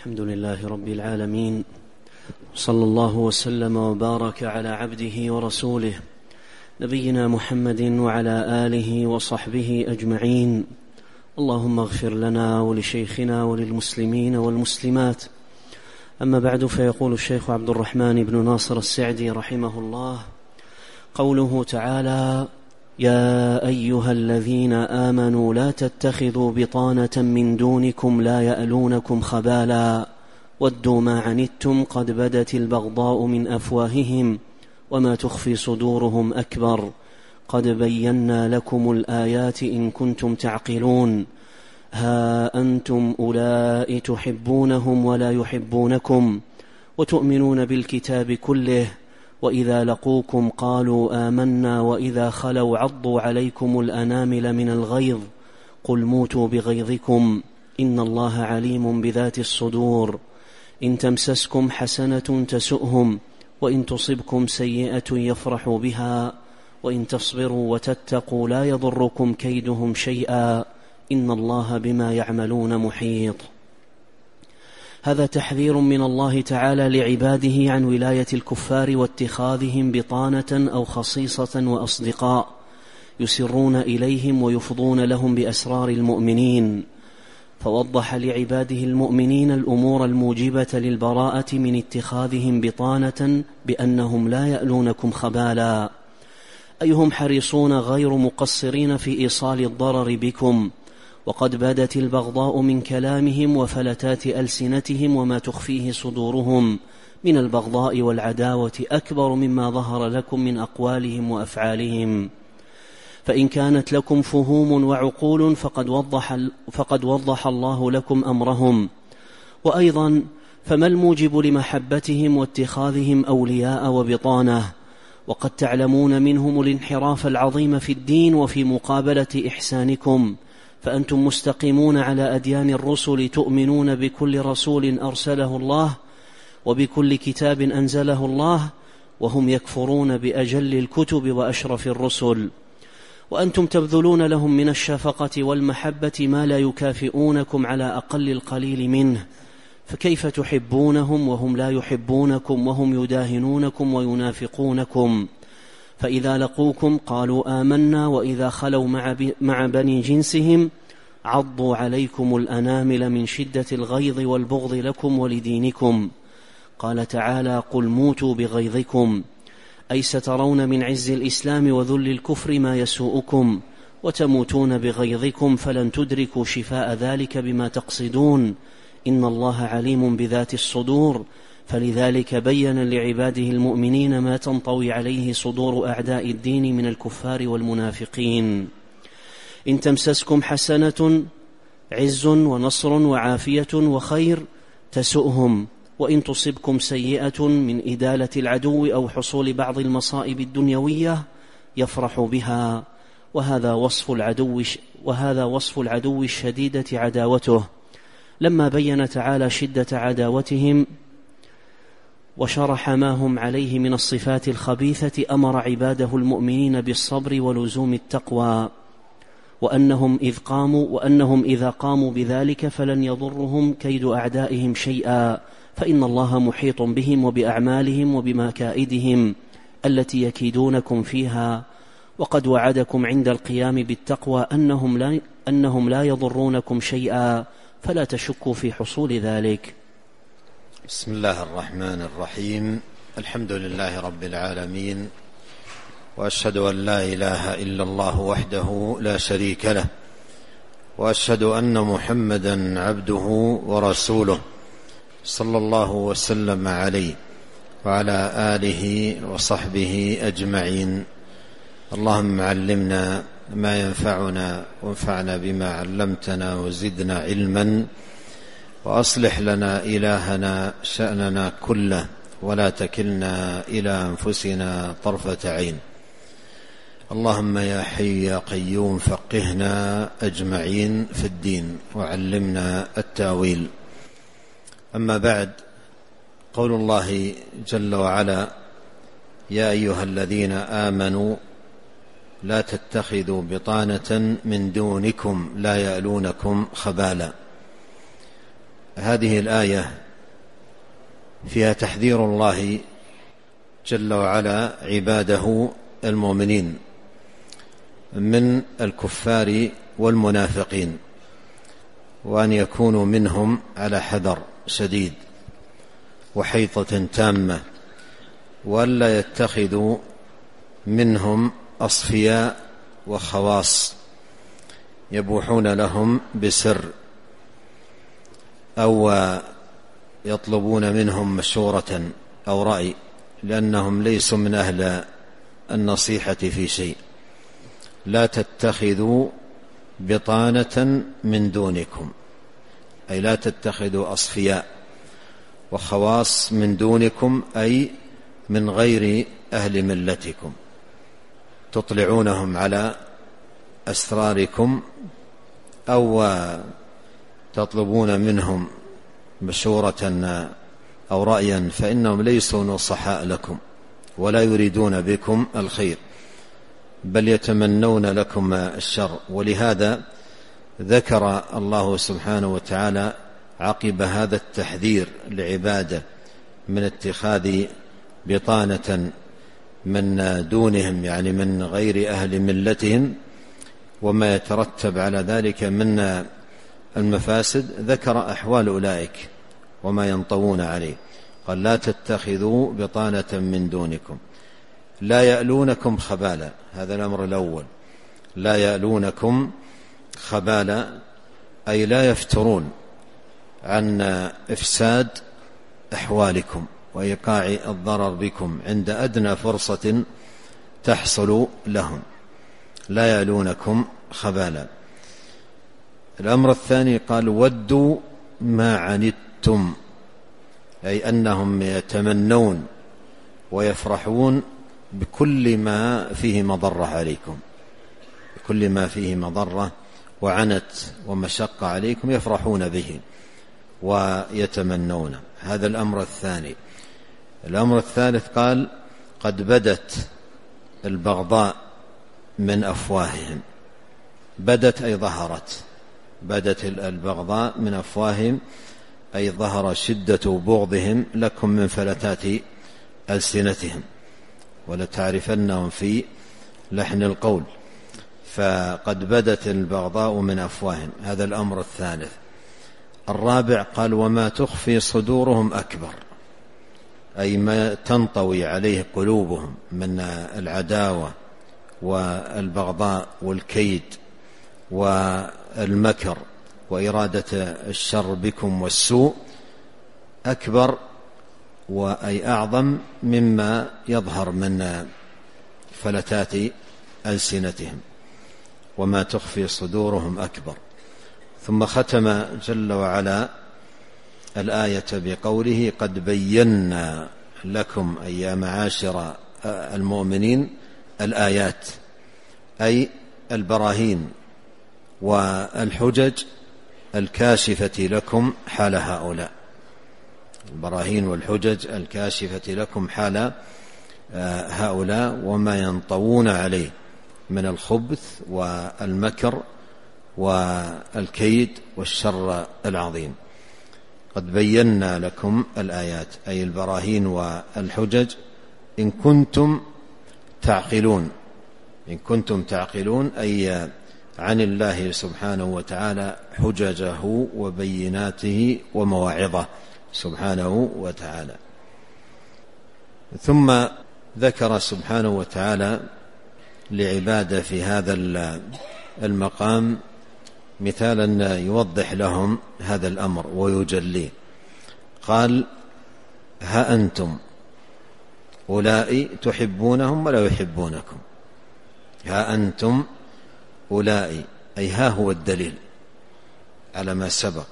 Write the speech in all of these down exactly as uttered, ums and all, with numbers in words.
الحمد لله رب العالمين، صلى الله وسلم وبارك على عبده ورسوله نبينا محمد وعلى آله وصحبه أجمعين. اللهم اغفر لنا ولشيخنا وللمسلمين والمسلمات. أما بعد، فيقول الشيخ عبد الرحمن بن ناصر السعدي رحمه الله: قوله تعالى: يا أيها الذين آمنوا لا تتخذوا بطانة من دونكم لا يألونكم خبالا ودوا ما عنتم قد بدت البغضاء من أفواههم وما تخفي صدورهم أكبر قد بينا لكم الآيات إن كنتم تعقلون. ها أنتم أولئك تحبونهم ولا يحبونكم وتؤمنون بالكتاب كله وإذا لقوكم قالوا آمنا وإذا خلوا عضوا عليكم الأنامل من الغيظ قل موتوا بغيظكم إن الله عليم بذات الصدور. إن تمسسكم حسنة تسؤهم وإن تصبكم سيئة يفرحوا بها وإن تصبروا وتتقوا لا يضركم كيدهم شيئا إن الله بما يعملون محيط. هذا تحذير من الله تعالى لعباده عن ولاية الكفار واتخاذهم بطانة أو خصيصة وأصدقاء يسرون إليهم ويفضون لهم بأسرار المؤمنين، فوضح لعباده المؤمنين الأمور الموجبة للبراءة من اتخاذهم بطانة بأنهم لا يألونكم خبالا، أي هم حريصون غير مقصرين في إيصال الضرر بكم، وقد بدت البغضاء من كلامهم وفلتات ألسنتهم وما تخفيه صدورهم من البغضاء والعداوة أكبر مما ظهر لكم من أقوالهم وأفعالهم. فإن كانت لكم فهوم وعقول فقد وضح, فقد وضح الله لكم أمرهم. وأيضا فما الموجب لمحبتهم واتخاذهم أولياء وبطانة؟ وقد تعلمون منهم الانحراف العظيم في الدين وفي مقابلة إحسانكم، فأنتم مستقيمون على أديان الرسل، تؤمنون بكل رسول أرسله الله وبكل كتاب أنزله الله، وهم يكفرون بأجل الكتب وأشرف الرسل، وأنتم تبذلون لهم من الشفقة والمحبة ما لا يكافئونكم على أقل القليل منه، فكيف تحبونهم وهم لا يحبونكم وهم يداهنونكم وينافقونكم؟ فإذا لقوكم قالوا آمنا وإذا خلوا مع بني جنسهم عضوا عليكم الأنامل من شدة الغيظ والبغض لكم ولدينكم. قال تعالى: قل موتوا بغيظكم، أي سترون من عز الإسلام وذل الكفر ما يسوءكم وتموتون بغيظكم فلن تدركوا شفاء ذلك بما تقصدون، إن الله عليم بذات الصدور. فلذلك بين لعباده المؤمنين ما تنطوي عليه صدور أعداء الدين من الكفار والمنافقين. إن تمسسكم حسنة عز ونصر وعافية وخير تسؤهم، وإن تصبكم سيئة من إدالة العدو أو حصول بعض المصائب الدنيوية يفرحوا بها، وهذا وصف العدو وهذا وصف العدو الشديدة عداوته. لما بين تعالى شدة عداوتهم وشرح ما هم عليه من الصفات الخبيثة أمر عباده المؤمنين بالصبر ولزوم التقوى، وأنهم إذ قاموا وأنهم إذا قاموا بذلك فلن يضرهم كيد أعدائهم شيئا، فإن الله محيط بهم وبأعمالهم وبمكائدهم التي يكيدونكم فيها، وقد وعدكم عند القيام بالتقوى أنهم لا, أنهم لا يضرونكم شيئا، فلا تشكوا في حصول ذلك. بسم الله الرحمن الرحيم. الحمد لله رب العالمين، وأشهد أن لا إله إلا الله وحده لا شريك له، وأشهد أن محمدا عبده ورسوله صلى الله وسلم عليه وعلى آله وصحبه أجمعين. اللهم علمنا ما ينفعنا وانفعنا بما علمتنا وزدنا علما، وأصلح لنا إلهنا شأننا كله ولا تكلنا إلى أنفسنا طرفة عين. اللهم يا حي يا قيوم فقهنا أجمعين في الدين وعلمنا التاويل. أما بعد، قول الله جل وعلا: يا أيها الذين آمنوا لا تتخذوا بطانة من دونكم لا يألونكم خبالا. هذه الآية فيها تحذير الله جل وعلا عباده المؤمنين من الكفار والمنافقين، وأن يكونوا منهم على حذر شديد وحيطة تامة، وألا يتخذوا منهم أصفياء وخواص يبوحون لهم بسر أو يطلبون منهم مشورة أو رأي، لأنهم ليسوا من أهل النصيحة في شيء. لا تتخذوا بطانة من دونكم، أي لا تتخذوا أصفياء وخواص من دونكم، أي من غير أهل ملتكم، تطلعونهم على أسراركم أو تطلبون منهم مشورة أو رأيا، فإنهم ليسوا نصحاء لكم ولا يريدون بكم الخير، بل يتمنون لكم الشر. ولهذا ذكر الله سبحانه وتعالى عقب هذا التحذير لعباده من اتخاذ بطانة من دونهم، يعني من غير أهل ملتهم، وما يترتب على ذلك من المفاسد، ذكر أحوال أولئك وما ينطوون عليه. قال: لا تتخذوا بطانة من دونكم لا يألونكم خبالا. هذا الأمر الأول، لا يألونكم خبالا، أي لا يفترون عن إفساد أحوالكم وإيقاع الضرر بكم عند أدنى فرصة تحصل لهم. لا يألونكم خبالا. الأمر الثاني قال: ودوا ما عنتم، أي أنهم يتمنون ويفرحون بكل ما فيه مضرة عليكم، بكل ما فيه مضرة وعنت ومشقة عليكم يفرحون به ويتمنون. هذا الأمر الثاني. الأمر الثالث قال: قد بدت البغضاء من أفواههم. بدت أي ظهرت، بدت البغضاء من أفواههم، أي ظهر شدة بغضهم لكم من فلتات ألسنتهم، ولتعرفنهم في لحن القول. فقد بدت البغضاء من أفواههم. هذا الأمر الثالث. الرابع قال: وما تخفي صدورهم أكبر، أي ما تنطوي عليه قلوبهم من العداوة والبغضاء والكيد والمكر وإرادة الشر بكم والسوء أكبر، وأي أعظم مما يظهر من فلتات ألسنتهم. وما تخفي صدورهم أكبر. ثم ختم جل وعلا الآية بقوله: قد بينا لكم أي يا معاشر المؤمنين الآيات، أي البراهين والحجج الكاشفة لكم حال هؤلاء. البراهين والحجج الكاشفة لكم حال هؤلاء وما ينطوون عليه من الخبث والمكر والكيد والشر العظيم. قد بينا لكم الآيات، أي البراهين والحجج، إن كنتم تعقلون. إن كنتم تعقلون أي عن الله سبحانه وتعالى حججه وبيناته ومواعظه سبحانه وتعالى. ثم ذكر سبحانه وتعالى لعباده في هذا المقام مثالا يوضح لهم هذا الأمر ويجليه. قال: ها أنتم أولئك تحبونهم ولا يحبونكم. ها أنتم أولئك، أي ها هو الدليل على ما سبق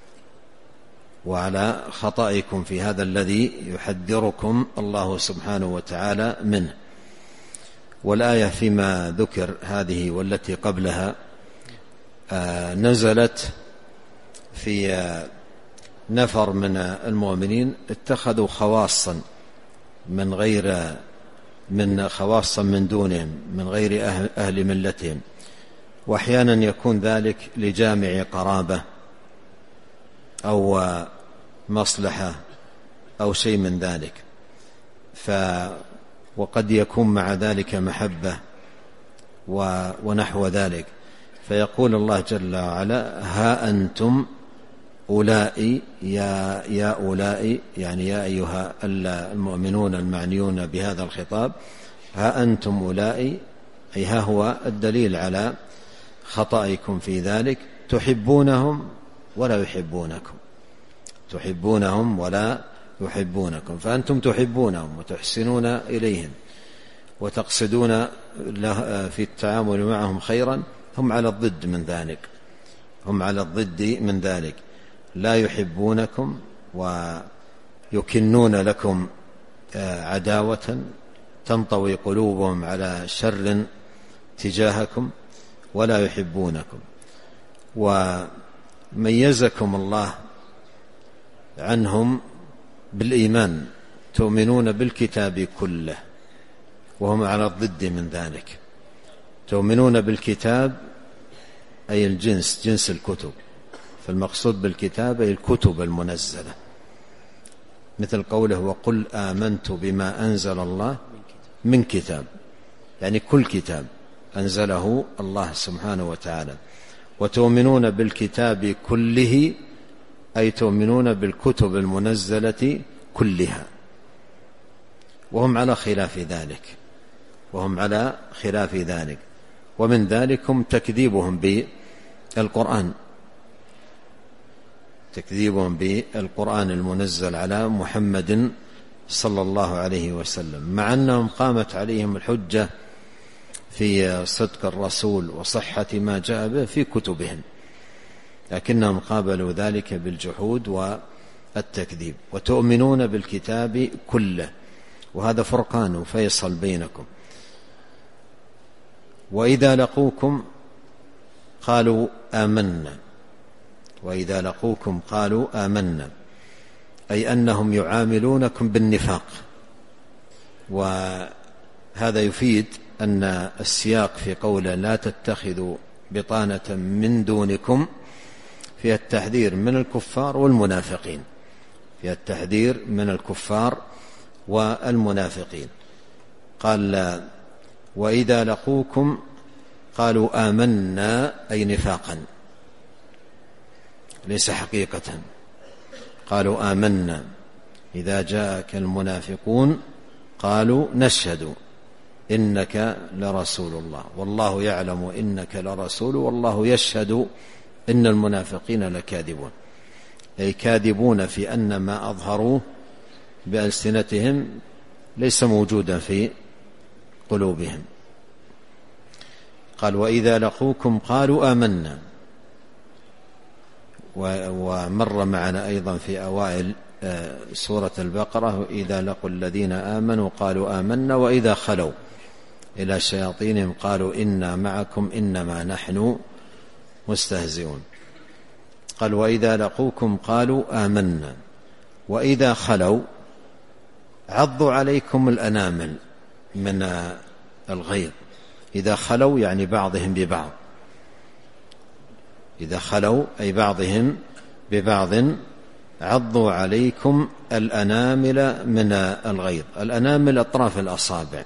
وعلى خطئكم في هذا الذي يحذركم الله سبحانه وتعالى منه. والآية فيما ذكر هذه والتي قبلها آه نزلت في آه نفر من المؤمنين اتخذوا خواصا من غير من خواصا من دونهم من غير أهل, أهل ملتهم، وأحيانا يكون ذلك لجامع قرابة أو مصلحة أو شيء من ذلك. ف وقد يكون مع ذلك محبة ونحو ذلك. فيقول الله جل وعلا: ها أنتم أولئك، يا يا أولئك يعني يا أيها المؤمنون المعنيون بهذا الخطاب، ها أنتم أولئك، أي ها هو الدليل على خطئكم في ذلك، تحبونهم ولا يحبونكم، تحبونهم ولا يحبونكم. فأنتم تحبونهم وتحسنون إليهم وتقصدون في التعامل معهم خيرا، هم على الضد من ذلك، هم على الضد من ذلك، لا يحبونكم ويكنون لكم عداوة، تنطوي قلوبهم على شر تجاهكم ولا يحبونكم. وميزكم الله عنهم بالإيمان، تؤمنون بالكتاب كله، وهم على الضد من ذلك. تؤمنون بالكتاب أي الجنس، جنس الكتب، فالمقصود بالكتاب أي الكتب المنزلة، مثل قوله: وقل آمنت بما أنزل الله من كتاب، يعني كل كتاب أنزله الله سبحانه وتعالى. وتؤمنون بالكتاب كله أي تؤمنون بالكتب المنزلة كلها، وهم على خلاف ذلك، وهم على خلاف ذلك. ومن ذلكم تكذيبهم بالقرآن، تكذيبهم بالقرآن المنزل على محمد صلى الله عليه وسلم، مع أنهم قامت عليهم الحجة في صدق الرسول وصحة ما جاء به في كتبهم، لكنهم قابلوا ذلك بالجحود والتكذيب. وتؤمنون بالكتاب كله، وهذا فرقان وفيصل بينكم. وإذا لقوكم قالوا آمنا، وإذا لقوكم قالوا آمنا، أي أنهم يعاملونكم بالنفاق. وهذا يفيد أن السياق في قوله لا تتخذوا بطانة من دونكم فيها التحذير من الكفار والمنافقين، فيها التحذير من الكفار والمنافقين. قال: وإذا لقوكم قالوا آمنا، أي نفاقا ليس حقيقة. قالوا آمنا. إذا جاءك المنافقون قالوا نشهد إنك لرسول الله والله يعلم إنك لرسول والله يشهد إن المنافقين لكاذبون، أي كاذبون في أن ما أظهروه بألسنتهم ليس موجودا في قلوبهم. قال: وإذا لقوكم قالوا آمنا. ومر معنا أيضا في أوائل سورة البقرة: إذا لقوا الذين آمنوا قالوا آمنا وإذا خلوا إلى شياطينهم قالوا إنا معكم إنما نحن مستهزئون. قال: وإذا لقوكم قالوا آمنا وإذا خلوا عضوا عليكم الأنامل من الغيظ. إذا خلوا يعني بعضهم ببعض، إذا خلوا أي بعضهم ببعض عضوا عليكم الأنامل من الغيظ. الأنامل أطراف الأصابع،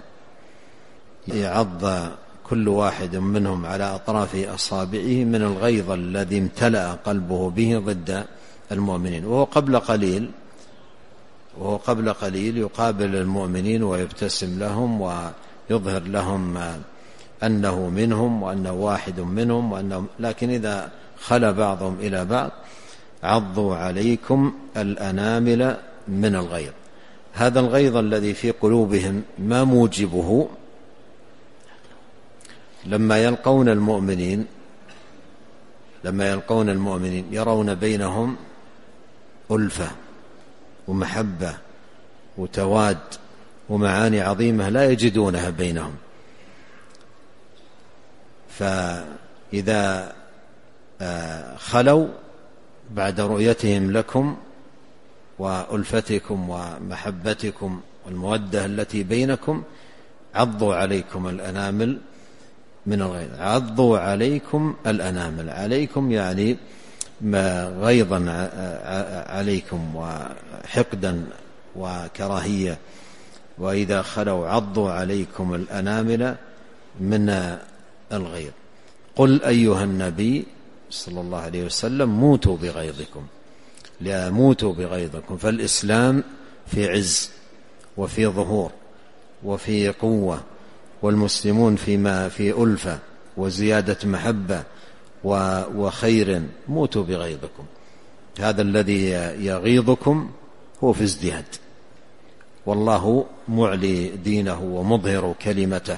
يعض كل واحد منهم على أطراف أصابعه من الغيظ الذي امتلأ قلبه به ضد المؤمنين. وهو قبل قليل وهو قبل قليل يقابل المؤمنين ويبتسم لهم ويظهر لهم أنه منهم وأنه واحد منهم وأنه، لكن إذا خلى بعضهم إلى بعض عضوا عليكم الأنامل من الغيظ. هذا الغيظ الذي في قلوبهم ما موجبه؟ لما يلقون المؤمنين لما يلقون المؤمنين يرون بينهم ألفة ومحبة وتواد ومعاني عظيمة لا يجدونها بينهم. فإذا خلوا بعد رؤيتهم لكم وألفتكم ومحبتكم والمودة التي بينكم عضوا عليكم الأنامل من الغيظ. عضوا عليكم الأنامل، عليكم يعني غيظا عليكم وحقدا وكراهية، وإذا خلوا عضوا عليكم الأنامل من الغيظ. قل أيها النبي صلى الله عليه وسلم موتوا بغيظكم، لا موتوا بغيظكم. فالإسلام في عز وفي ظهور وفي قوة، والمسلمون فيما في ألفة وزيادة محبة وخير. موتوا بغيظكم. هذا الذي يغيظكم هو في ازدياد، والله معلي دينه ومظهر كلمته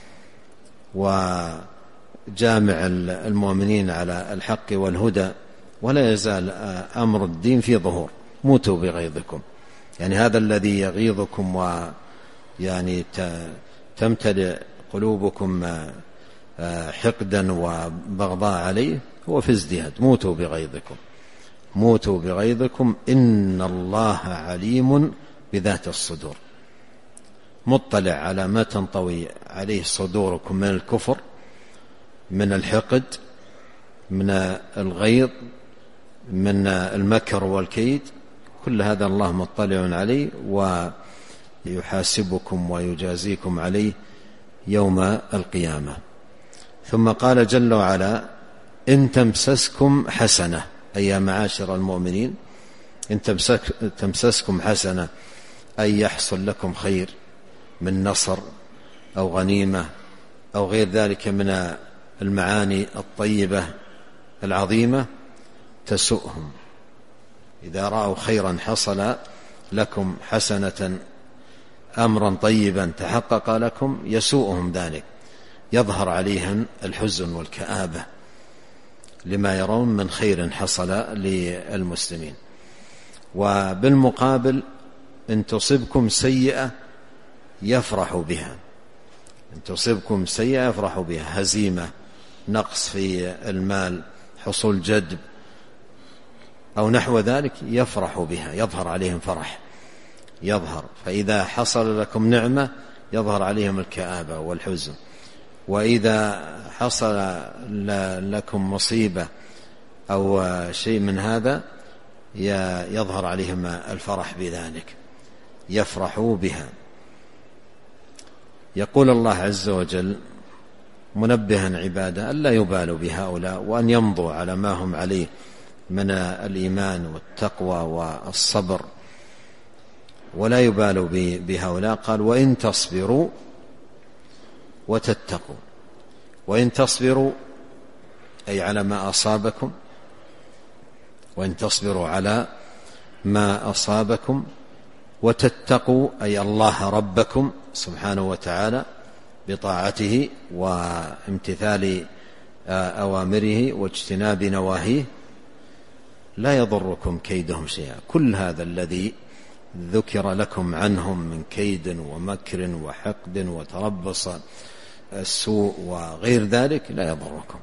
وجامع المؤمنين على الحق والهدى، ولا يزال أمر الدين في ظهور. موتوا بغيظكم، يعني هذا الذي يغيظكم ويعني تمتلئ قلوبكم حقدا وبغضاء عليه هو في ازدياد. موتوا بغيظكم، موتوا بغيظكم إن الله عليم بذات الصدور، مطلع على ما تنطوي عليه صدوركم من الكفر، من الحقد، من الغيظ، من المكر والكيد. كل هذا الله مطلع عليه ويحاسبكم ويجازيكم عليه يوم القيامة. ثم قال جل وعلا إن تمسسكم حسنة، أي يا معاشر المؤمنين إن تمسسكم حسنة، أي يحصل لكم خير من نصر أو غنيمة أو غير ذلك من المعاني الطيبة العظيمة، تسؤهم. إذا رأوا خيرا حصل لكم، حسنة أمرا طيبا تحقق لكم، يسوءهم ذلك، يظهر عليهم الحزن والكآبة لما يرون من خير حصل للمسلمين. وبالمقابل إن تصبكم سيئة يفرحوا بها، إن تصبكم سيئة يفرحوا بها، هزيمة، نقص في المال، حصول جدب أو نحو ذلك، يفرحوا بها، يظهر عليهم فرح، يظهر. فإذا حصل لكم نعمة يظهر عليهم الكآبة والحزن، وإذا حصل لكم مصيبة أو شيء من هذا يظهر عليهم الفرح بذلك، يفرحوا بها. يقول الله عز وجل منبها عباده ألا يبالوا بهؤلاء، وأن يمضوا على ما هم عليه من الإيمان والتقوى والصبر، ولا يبالوا بهؤلاء. قال وإن تصبروا وتتقوا. وإن تصبروا أي على ما أصابكم، وإن تصبروا على ما أصابكم، وتتقوا أي الله ربكم سبحانه وتعالى بطاعته وامتثال أوامره واجتناب نواهيه، لا يضركم كيدهم شيئا. كل هذا الذي ذكر لكم عنهم من كيد ومكر وحقد وتربص السوء وغير ذلك لا يضركم.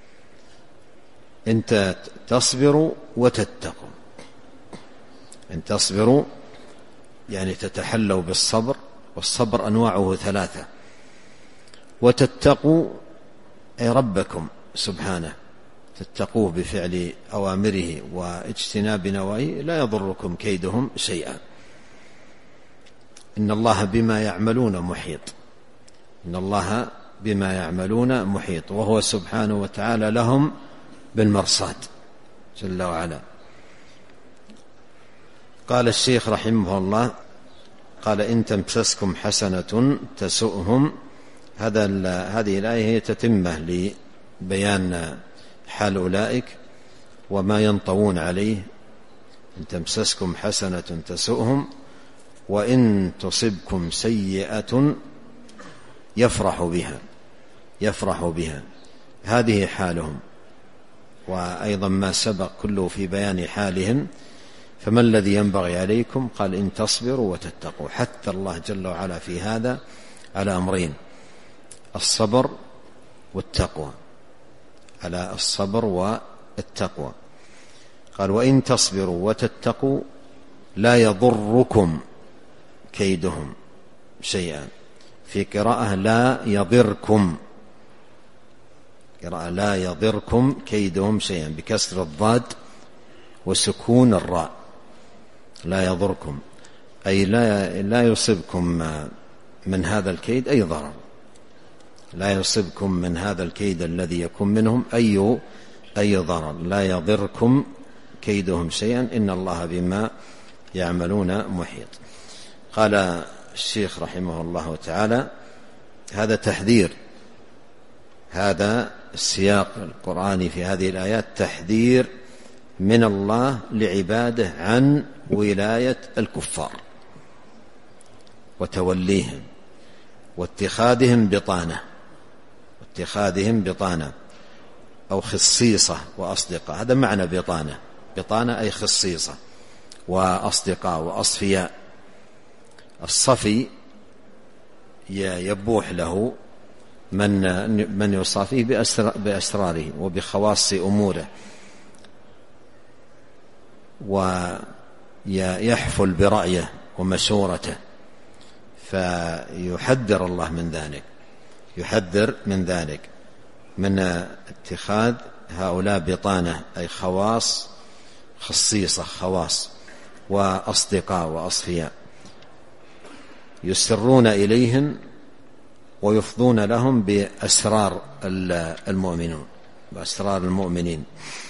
انت تصبروا وتتقوا. ان تصبروا يعني تتحلوا بالصبر، والصبر أنواعه ثلاثة. وتتقوا أي ربكم سبحانه، تتقوه بفعل أوامره واجتناب نواهيه، لا يضركم كيدهم شيئا. إن الله بما يعملون محيط. إن الله بما يعملون محيط، وهو سبحانه وتعالى لهم بالمرصاد جل وعلا. قال الشيخ رحمه الله قال إن تمسسكم حسنة تسؤهم. هذا هذه الآية هي تتمة لبيان حال أولئك وما ينطوون عليه. إن تمسسكم حسنة تسؤهم، وإن تصبكم سيئة يفرح بها يفرح بها هذه حالهم. وأيضا ما سبق كله في بيان حالهم. فما الذي ينبغي عليكم؟ قال إن تصبروا وتتقوا. حتى الله جل وعلا في هذا على أمرين: الصبر والتقوى، على الصبر والتقوى. قال وإن تصبروا وتتقوا لا يضركم كيدهم شيئا. في قراءة لا يضركم، قراءة لا يضركم كيدهم شيئا بكسر الضاد وسكون الراء، لا يضركم أي لا, لا يصبكم من هذا الكيد أي ضرر، لا يصبكم من هذا الكيد الذي يكون منهم أي أي ضرر، لا يضركم كيدهم شيئا إن الله بما يعملون محيط. قال الشيخ رحمه الله تعالى: هذا تحذير، هذا السياق القرآني في هذه الآيات تحذير من الله لعباده عن ولاية الكفار وتوليهم واتخاذهم بطانة واتخاذهم بطانة أو خصيصة وأصدقاء. هذا معنى بطانة، بطانة أي خصيصة وأصدقاء وأصفياء. الصفي يبوح له من من يصافيه بأسراره وبخواص أموره، ويحفل برأيه ومشورته، فيحذر الله من ذلك، يحذر من ذلك من اتخاذ هؤلاء بطانة أي خواص، خصيصة خواص وأصدقاء وأصفياء، يسرون إليهم ويفضون لهم بأسرار المؤمنون بأسرار المؤمنين،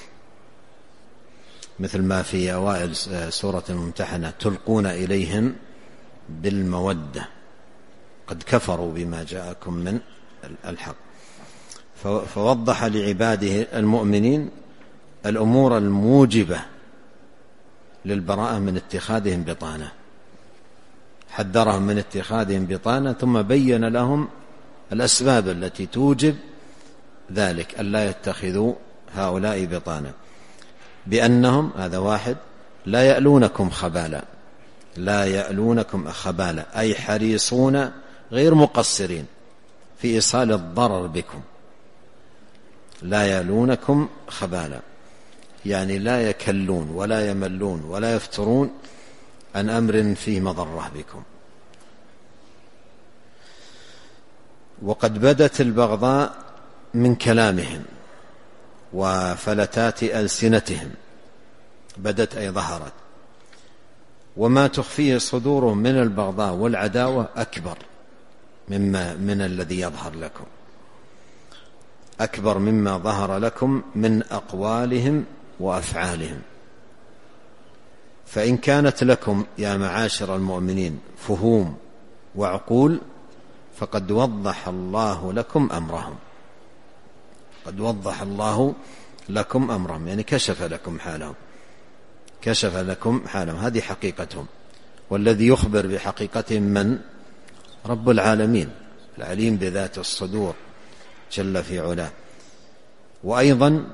مثل ما في أوائل سورة الممتحنة: تلقون إليهم بالمودة قد كفروا بما جاءكم من الحق. فوضح لعباده المؤمنين الأمور الموجبة للبراءة من اتخاذهم بطانة، حذرهم من اتخاذهم بطانة، ثم بين لهم الأسباب التي توجب ذلك ألا يتخذوا هؤلاء بطانة، بأنهم هذا واحد لا يألونكم خبالا، لا يألونكم خبالا أي حريصون غير مقصرين في إيصال الضرر بكم، لا يألونكم خبالا يعني لا يكلون ولا يملون ولا يفترون عن أمر فيه مضرة بكم. وقد بدت البغضاء من كلامهم وفلتات ألسنتهم، بدت أي ظهرت، وما تخفيه صدورهم من البغضاء والعداوة أكبر مما من الذي يظهر لكم، أكبر مما ظهر لكم من أقوالهم وأفعالهم. فإن كانت لكم يا معاشر المؤمنين فهوم وعقول فقد وضح الله لكم أمرهم، قد وضح الله لكم أمرهم يعني كشف لكم حالهم، كشف لكم حالهم، هذه حقيقتهم. والذي يخبر بحقيقتهم من؟ رب العالمين العليم بذات الصدور جل في علاه. وأيضا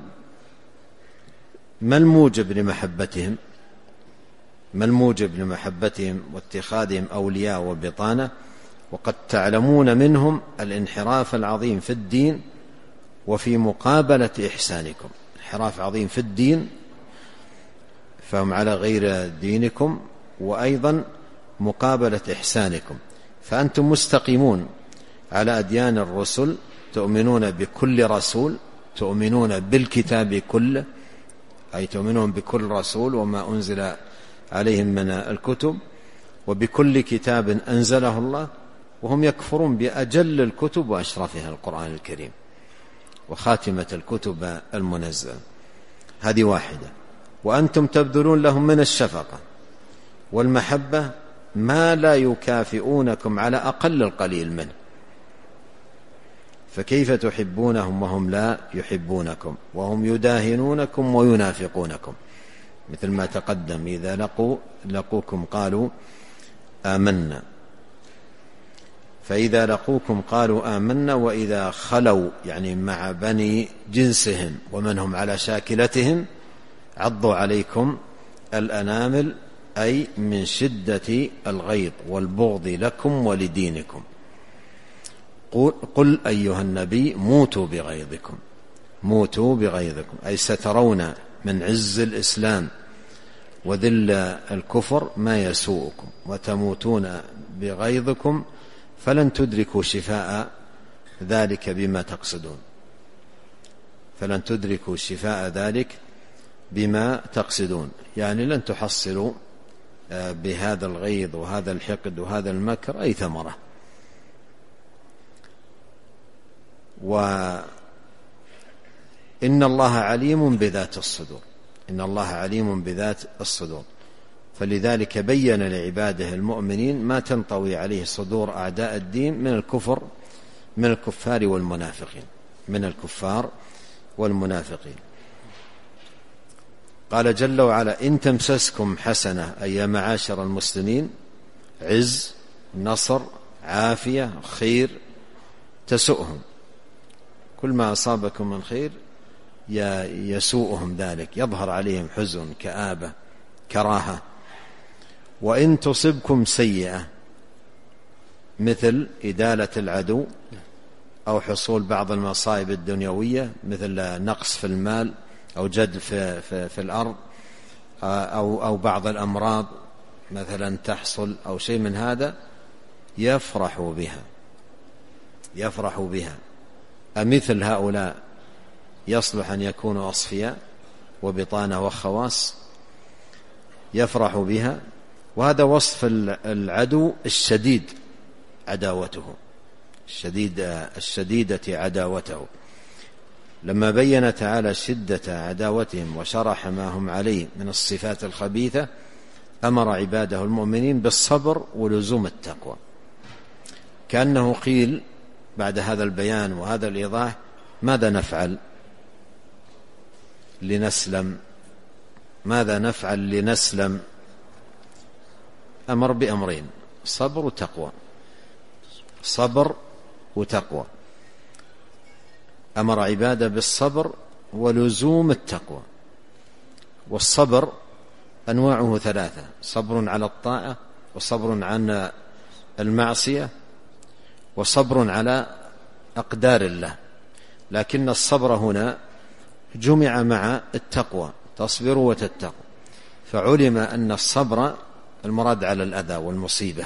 ما الموجب لمحبتهم؟ ما الموجب لمحبتهم واتخاذهم أولياء وبطانة؟ وقد تعلمون منهم الانحراف العظيم في الدين وفي مقابلة إحسانكم، انحراف عظيم في الدين فهم على غير دينكم، وأيضا مقابلة إحسانكم، فأنتم مستقيمون على أديان الرسل، تؤمنون بكل رسول، تؤمنون بالكتاب كله أي تؤمنون بكل رسول وما أنزل عليهم من الكتب، وبكل كتاب أنزله الله، وهم يكفرون بأجل الكتب وأشرفها القرآن الكريم وخاتمة الكتب المنزلة. هذه واحدة. وأنتم تبذلون لهم من الشفقة والمحبة ما لا يكافئونكم على أقل القليل منه، فكيف تحبونهم وهم لا يحبونكم وهم يداهنونكم وينافقونكم، مثل ما تقدم: إذا لقوا لقوكم قالوا آمنا، فإذا لقوكم قالوا آمنا، وإذا خلوا يعني مع بني جنسهم ومن هم على شاكلتهم عضوا عليكم الأنامل أي من شدة الغيظ والبغض لكم ولدينكم. قل أيها النبي موتوا بغيظكم، موتوا بغيظكم أي سترون من عز الإسلام وذل الكفر ما يسوءكم، وتموتون بغيظكم فلن تدركوا شفاء ذلك بما تقصدون، فلن تدركوا شفاء ذلك بما تقصدون، يعني لن تحصلوا بهذا الغيظ وهذا الحقد وهذا المكر أي ثمرة. وإن الله عليم بذات الصدور، إن الله عليم بذات الصدور، فلذلك بين لعباده المؤمنين ما تنطوي عليه صدور أعداء الدين من الكفر من الكفار والمنافقين من الكفار والمنافقين. قال جل وعلا: إن تمسسكم حسنة، أي يا معاشر المسلمين، عز، نصر، عافية، خير، تسؤهم، كل ما أصابكم من خير يسوءهم ذلك، يظهر عليهم حزن، كآبة، كراهة. وإن تصبكم سيئة، مثل إدالة العدو أو حصول بعض المصائب الدنيوية، مثل نقص في المال أو جد في, في, في الأرض، أو, أو بعض الأمراض مثلا تحصل أو شيء من هذا، يفرحوا بها يفرحوا بها أمثل هؤلاء يصلح أن يكونوا أصفياء وبطانة وخواص؟ يفرحوا بها. وهذا وصف العدو الشديد عداوته، الشديد الشديدة عداوته. لما بين تعالى شدة عداوتهم وشرح ما هم عليه من الصفات الخبيثة، أمر عباده المؤمنين بالصبر ولزوم التقوى، كأنه قيل بعد هذا البيان وهذا الإيضاح: ماذا نفعل لنسلم؟ ماذا نفعل لنسلم؟ أمر بأمرين: صبر وتقوى، صبر وتقوى. أمر عباده بالصبر ولزوم التقوى. والصبر أنواعه ثلاثة: صبر على الطاعة، وصبر عن المعصية، وصبر على أقدار الله. لكن الصبر هنا جمع مع التقوى، تصبروا وتتقوا، فعلم أن الصبر المراد على الأذى والمصيبة،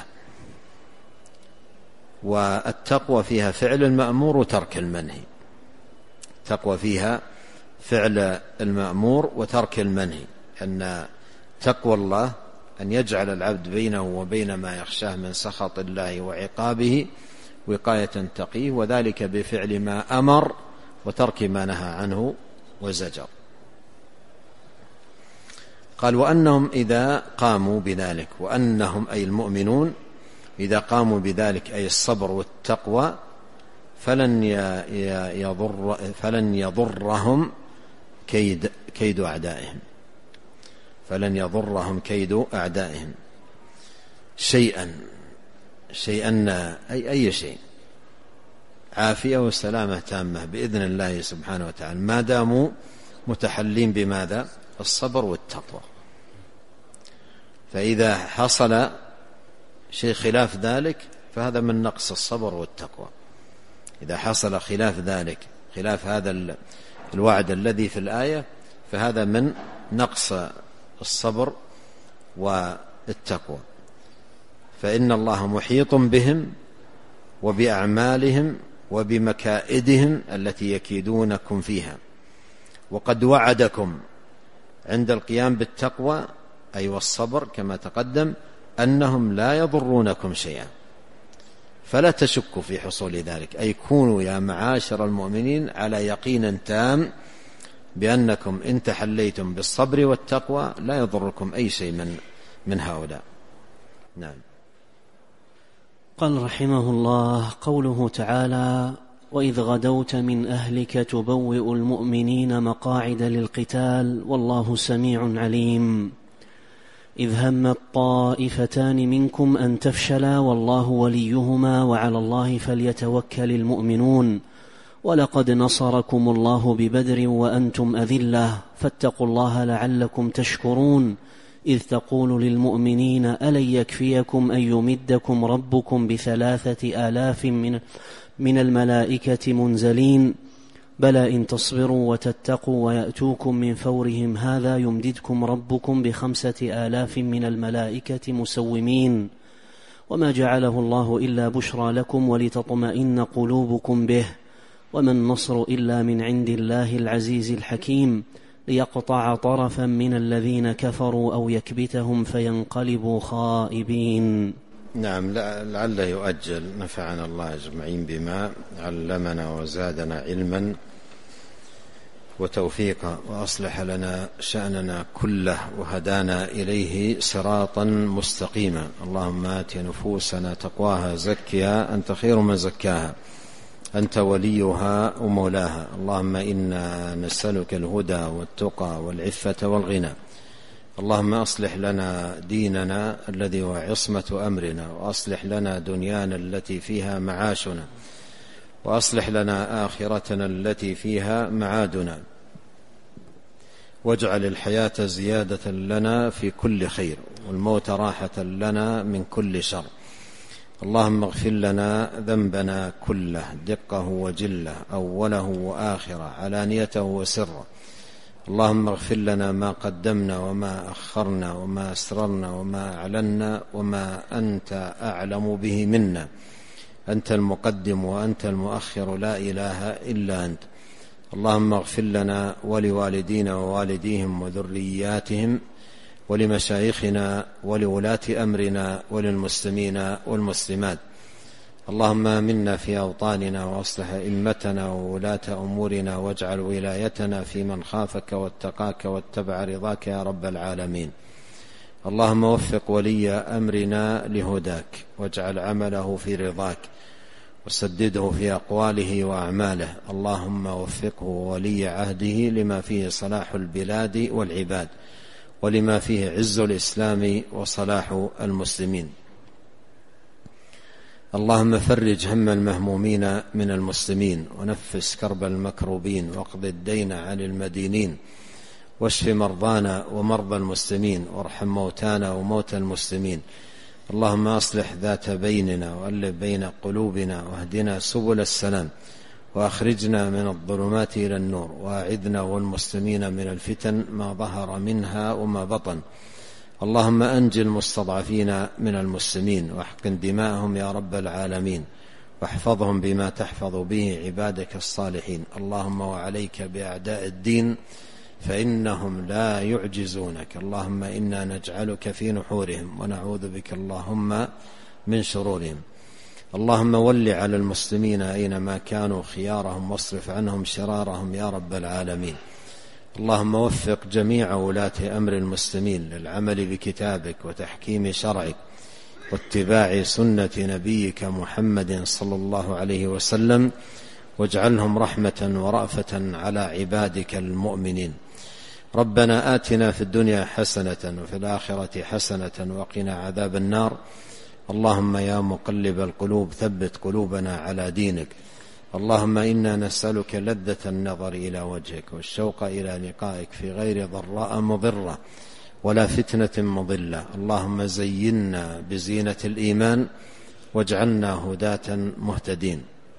والتقوى فيها فعل المأمور وترك المنهي. التقوى فيها فعل المأمور وترك المنهي، أن تقوى الله أن يجعل العبد بينه وبين ما يخشاه من سخط الله وعقابه وقاية تقيه، وذلك بفعل ما أمر وترك ما نهى عنه وزجر. قال: وأنهم إذا قاموا بذلك، وأنهم أي المؤمنون إذا قاموا بذلك أي الصبر والتقوى، فلن يضر فلن يضرهم كيد كيد أعدائهم فلن يضرهم كيد أعدائهم شيئا شيئا أي أي شيء، عافية وسلامة تامة بإذن الله سبحانه وتعالى، ما داموا متحلين بماذا؟ الصبر والتقوى. فإذا حصل شيء خلاف ذلك فهذا من نقص الصبر والتقوى. إذا حصل خلاف ذلك، خلاف هذا الوعد الذي في الآية، فهذا من نقص الصبر والتقوى. فإن الله محيط بهم وبأعمالهم وبمكائدهم التي يكيدونكم فيها، وقد وعدكم عند القيام بالتقوى أي والصبر كما تقدم أنهم لا يضرونكم شيئا، فلا تشكوا في حصول ذلك. أي كونوا يا معاشر المؤمنين على يقين تام بأنكم إن تحليتم بالصبر والتقوى لا يضركم أي شيء من من هؤلاء. نعم. قال رحمه الله: قوله تعالى: وإذ غدوت من أهلك تبوئ المؤمنين مقاعد للقتال والله سميع عليم. إذ همت طائفتان منكم أن تفشلا والله وليهما وعلى الله فليتوكل المؤمنون ولقد نصركم الله ببدر وأنتم أذلة فاتقوا الله لعلكم تشكرون إذ تقول للمؤمنين ألن يكفيكم أن يمدكم ربكم بثلاثة آلاف من, من الملائكة منزلين بلى إن تصبروا وتتقوا ويأتوكم من فورهم هذا يمددكم ربكم بخمسة آلاف من الملائكة مسومين وما جعله الله إلا بشرى لكم ولتطمئن قلوبكم به وما النصر إلا من عند الله العزيز الحكيم ليقطع طرفا من الذين كفروا أو يكبتهم فينقلبوا خائبين. نعم، لعل يؤجل. نفعنا الله أجمعين بما علمنا وزادنا علما وتوفيقا، وأصلح لنا شأننا كله وهدانا إليه صراطا مستقيما. اللهم آت نفوسنا تقواها زكها أنت خير من زكاها أنت وليها ومولاها. اللهم إنا نسألك الهدى والتقى والعفة والغنى. اللهم أصلح لنا ديننا الذي هو عصمة أمرنا، وأصلح لنا دنيانا التي فيها معاشنا، وأصلح لنا آخرتنا التي فيها معادنا، واجعل الحياة زيادة لنا في كل خير، والموت راحة لنا من كل شر. اللهم اغفر لنا ذنبنا كله دقه وجله، أوله وآخره، علانيته وسره. اللهم اغفر لنا ما قدمنا وما أخرنا وما أسررنا وما أعلنا وما أنت أعلم به منا. أنت المقدم وأنت المؤخر، لا إله إلا أنت. اللهم اغفر لنا ولوالدينا ووالديهم وذرياتهم ولمشايخنا ولولاة أمرنا وللمسلمين والمسلمات. اللهم آمنا في أوطاننا وأصلح أئمتنا وولاة أمورنا، واجعل ولايتنا في من خافك واتقاك واتبع رضاك يا رب العالمين. اللهم وفق ولي أمرنا لهداك، واجعل عمله في رضاك، وسدده في أقواله وأعماله. اللهم وفقه ولي عهده لما فيه صلاح البلاد والعباد، ولما فيه عز الإسلام وصلاح المسلمين. اللهم فرج هم المهمومين من المسلمين، ونفس كرب المكروبين، واقض الدين عن المدينين، واشف مرضانا ومرضى المسلمين، وارحم موتانا وموتى المسلمين. اللهم أصلح ذات بيننا، وألف بين قلوبنا، واهدنا سبل السلام، وأخرجنا من الظلمات إلى النور، وأعذنا والمسلمين من الفتن ما ظهر منها وما بطن. اللهم أنجِ المستضعفين من المسلمين، واحقن دماءهم يا رب العالمين، واحفظهم بما تحفظ به عبادك الصالحين. اللهم وعليك بأعداء الدين فإنهم لا يعجزونك. اللهم إنا نجعلك في نحورهم، ونعوذ بك اللهم من شرورهم. اللهم ول على المسلمين أينما كانوا خيارهم، واصرف عنهم شرارهم يا رب العالمين. اللهم وفق جميع ولاة أمر المسلمين للعمل بكتابك وتحكيم شرعك واتباع سنة نبيك محمد صلى الله عليه وسلم، واجعلهم رحمة ورأفة على عبادك المؤمنين. ربنا آتنا في الدنيا حسنة وفي الآخرة حسنة وقنا عذاب النار. اللهم يا مقلب القلوب ثبت قلوبنا على دينك. اللهم إنا نسألك لذة النظر إلى وجهك، والشوق إلى لقائك في غير ضراء مضرة ولا فتنة مضلة. اللهم زينا بزينة الإيمان، واجعلنا هداة مهتدين.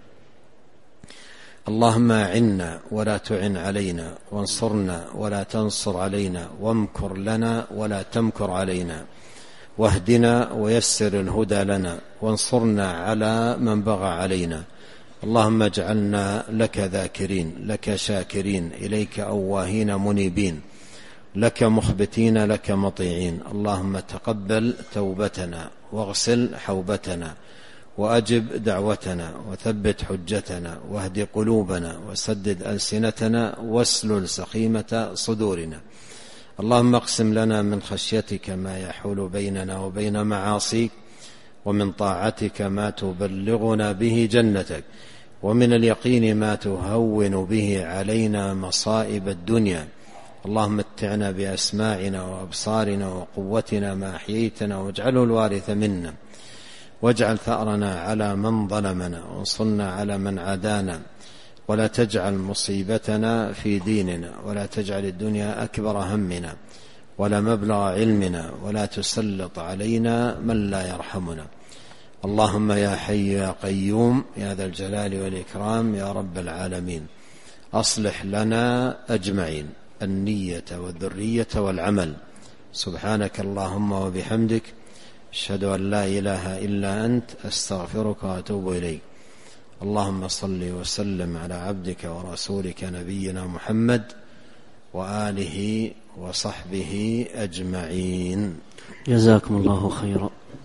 اللهم أعنا ولا تعن علينا، وانصرنا ولا تنصر علينا، وامكر لنا ولا تمكر علينا، واهدنا ويسر الهدى لنا، وانصرنا على من بغى علينا. اللهم اجعلنا لك ذاكرين، لك شاكرين، إليك أواهين منيبين، لك مخبتين، لك مطيعين. اللهم تقبل توبتنا، واغسل حوبتنا، وأجب دعوتنا، وثبت حجتنا، واهد قلوبنا، وسدد ألسنتنا، واسلل سخيمة صدورنا. اللهم اقسم لنا من خشيتك ما يحول بيننا وبين معاصيك، ومن طاعتك ما تبلغنا به جنتك، ومن اليقين ما تهون به علينا مصائب الدنيا. اللهم متعنا بأسماعنا وأبصارنا وقوتنا ما أحييتنا، واجعله الوارث منا، واجعل ثأرنا على من ظلمنا، وانصرنا على من عادانا، ولا تجعل مصيبتنا في ديننا، ولا تجعل الدنيا أكبر همنا ولا مبلغ علمنا، ولا تسلط علينا من لا يرحمنا. اللهم يا حي يا قيوم يا ذا الجلال والإكرام يا رب العالمين، أصلح لنا أجمعين النية والذرية والعمل. سبحانك اللهم وبحمدك، أشهد أن لا إله إلا أنت، أستغفرك وأتوب إليك. اللهم صل وسلم على عبدك ورسولك نبينا محمد وآله وصحبه أجمعين. جزاكم الله خيرا.